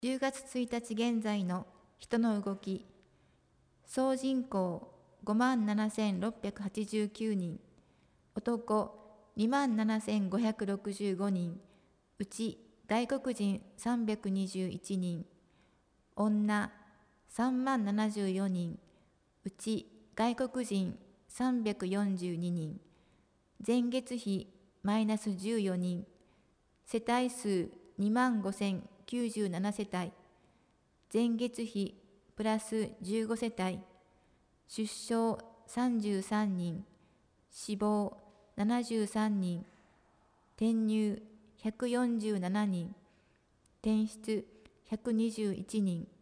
10月1日現在の人の動き、総人口57,689人、男27,565人、うち外国人321人、女30,074人、うち外国人342人、前月比マイナス14人、世帯数25,097世帯、前月比プラス15世帯、出生33人、死亡73人、転入147人、転出121人、